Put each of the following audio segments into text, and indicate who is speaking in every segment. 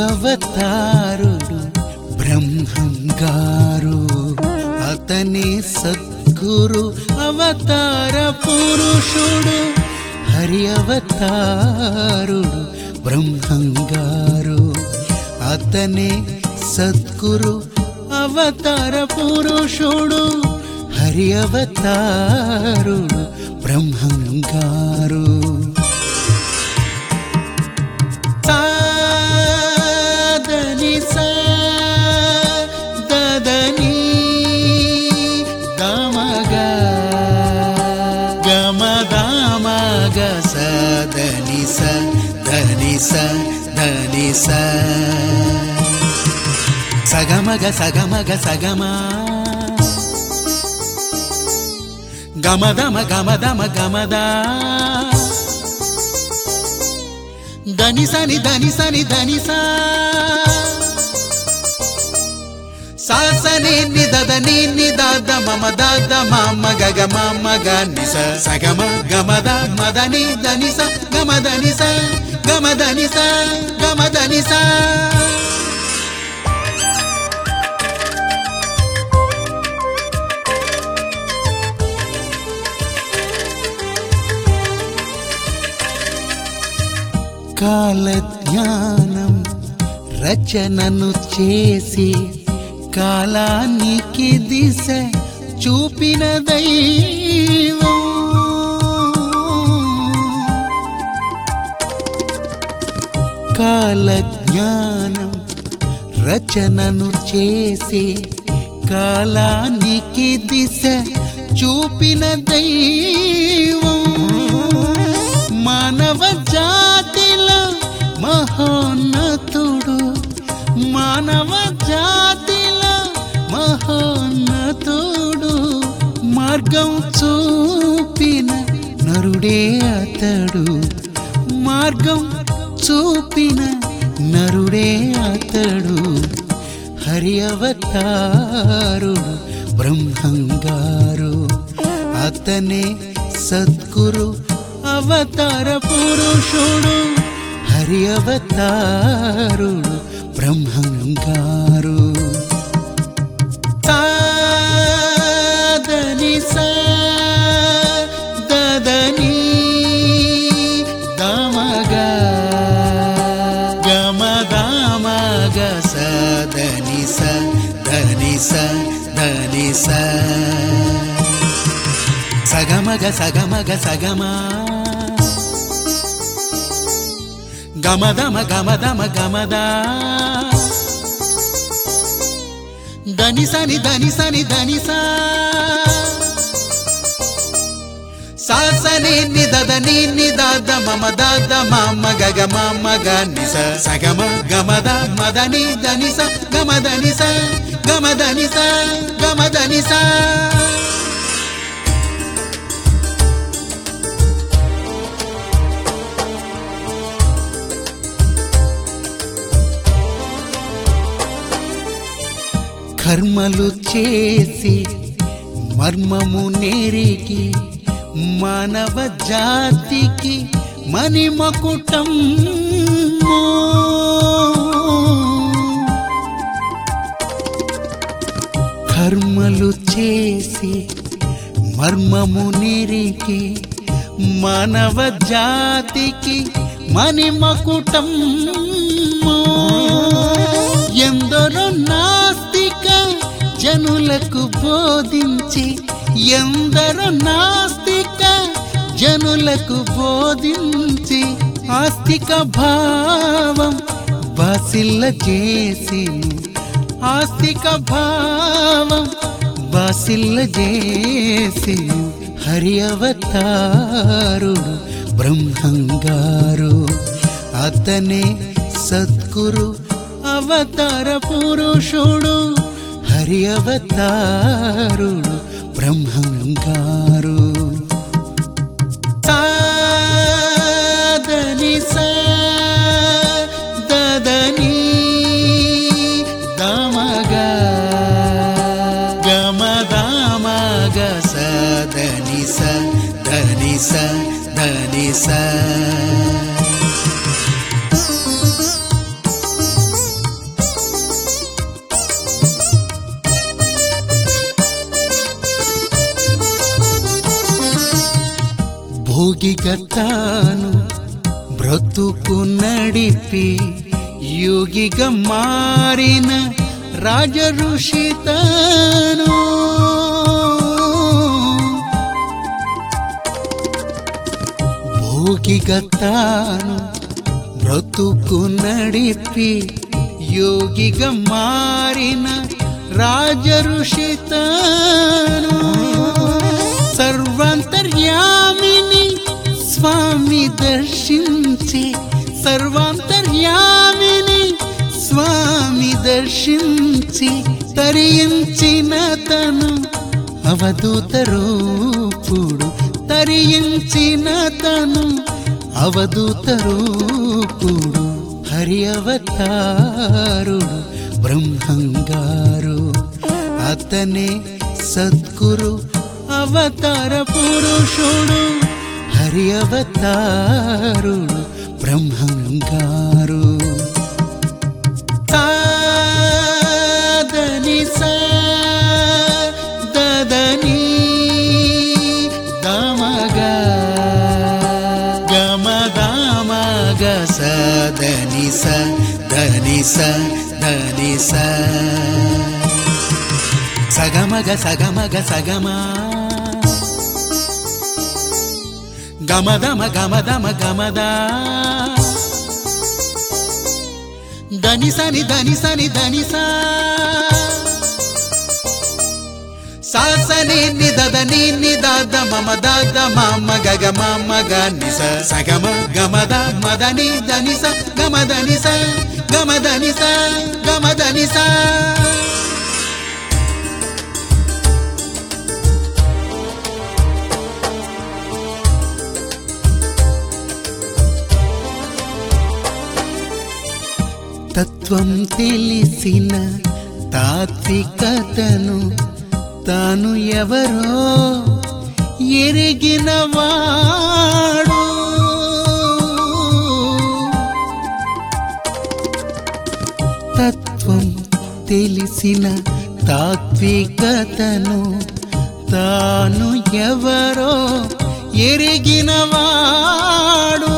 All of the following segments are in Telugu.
Speaker 1: అవతారుడు బ్రహ్మంగారు, అతనే సద్గురు అవతార పురుషుడు. హరి అవతారుడు బ్రహ్మంగారు, అతనే సద్గురు అవతార పురుషుడు. హరి అవతారుడు బ్రహ్మంగారు. సాదని సా దదని గమగ గమదమగ సదని స ధని స ధని స సగమగ సగమగ సగమ గమదమ గమదమ గమద ధనిసని ధనిసని ధనిస సాసని నిదని నిదాద మమ దాద మమ గగ మమ గనిస సగమ గమద మదని ధనిస గమదనిస గమదనిస గమదనిస. కాలజ్ఞానం రచనను చేసి కాలానికి దిశ చూపిన దైవం. కాలజ్ఞానం రచనను చేసి కాలానికి దిశ చూపిన దైవం. మానవ జాతిలో మహోన్నతుడు, మానవ జాతిలో మహోన్నతుడు. మార్గం చూపిన నరుడే అతడు, మార్గం చూపిన నరుడే అతడు. హరి అవతారుడు బ్రహ్మంగారు, అతనే సద్గురు అవతార పురుషుడు. హరి అవతారుడు బ్రహ్మంగారు. సాదని సా దదని గమగ గమదమగ సదని స ధని స ధని స సగమగ సగమగ సగమ గమదమ గమదమ గమద ధనిసని ధనిసని ధనిస సాసని నిదని నిదాద మమ దాద మమ గగ మమ గనిస సగమ గమద మదని ధనిస గమదనిస గమదనిస గమదనిస. కర్మలు చేసి మర్మము నేరికి మానవ జాతికి మణిమకుటం. కర్మలు చేసి మర్మము నేరికి మానవ జాతికి మణిమకుటం. ఎందరో నాస్తిక జనులకు బోధించి, ఎందరో నాస్తిక జనులకు బోధించి ఆస్తిక భావం బాసిల్ల చేసిను, ఆస్తిక భావం బాసిల్ల చేసిను. హరి అవతారుడు బ్రహ్మంగారు, అతనే సద్గురు అవతార పురుషుడు. హరి అవతారుడు బ్రహ్మంగారు. సాదని సా దదని గమగ గమదమగ సదని స ధని స ధని స భోగిగా తాను బ్రతుకు నడిపి యోగిగా మారిన రాజ ఋషి తాను. భోగిగా తాను బ్రతుకు నడిపి యోగిగా మారిన రాజ ఋషి తాను. సర్వాంతర్యామిని స్వామి దర్శించి, సర్వాంతర్యామిని స్వామి దర్శించి తరించిన తను అవధూత రూపుడు, తరించిన తను అవధూత రూపుడు. హరి అవతారుడు బ్రహ్మంగారు, అతనే సద్గురు అవతార పురుషుడు. హరి అవతారుడు బ్రహ్మంగారు. సాదని సదని దమగా గమదమగ సదని సదని సదని స సగమగ సగమగ సగమ గమదమ గమదమ గమద ధనిసని ధనిసని ధనిస సాసని నిదదని నిదద మమ దద మమ గగ మమ గనిస సగమ గమద మదని ధనిస గమదనిస గమదనిస గమదనిస. తత్వం తెలిసిన తాత్వికతను తాను ఎవరో ఎరిగినవాడు. తత్వం తెలిసిన తాత్వికతను తాను ఎవరో ఎరిగినవాడు.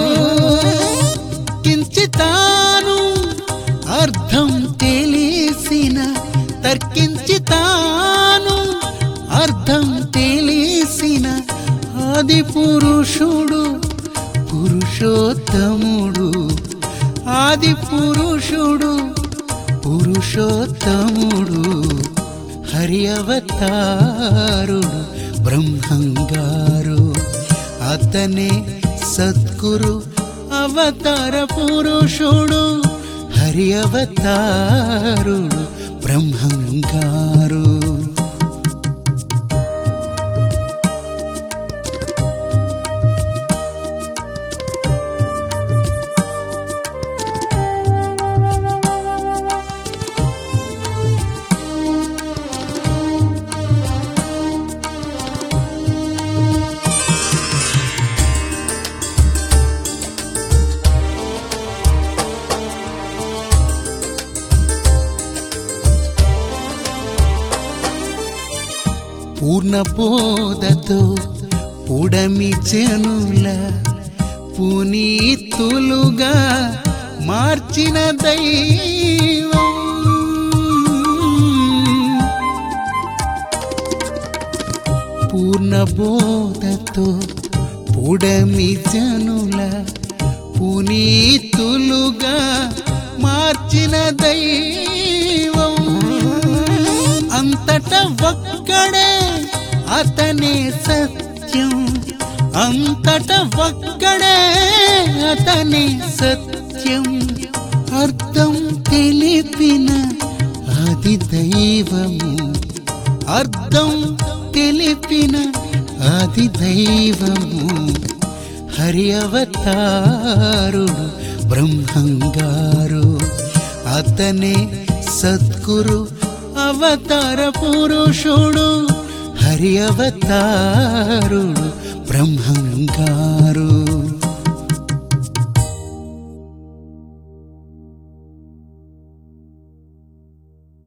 Speaker 1: కించితాను అర్థం తెలిసిన, తర్కించి తాను అర్థం తెలిసిన ఆది పురుషుడు పురుషోత్తముడు. ఆది పురుషుడు పురుషోత్తముడు. హరి అవతారుడు బ్రహ్మంగారు, అతనే సద్గురు అవతార పురుషుడు. హరి అవతారుడు బ్రహ్మంగారు. పూర్ణ బోధతో పుడమి జనుల పునీతులుగా మార్చిన దైవం. పూర్ణ బోధతో పుడమి జనుల పునీతులుగా మార్చిన దైవం. అంతట ఒక్కడే అతనే సత్యం, అంతట ఒక్కడే అతనే సత్యం. అర్థం తెలిపిన ఆది దైవము, అర్థం తెలిపిన ఆది దైవము. హరి అవతారుడు బ్రహ్మంగారు, అతనే సద్గురు అవతార పురుషుడు. హరి అవతారుడు బ్రహ్మంగారు.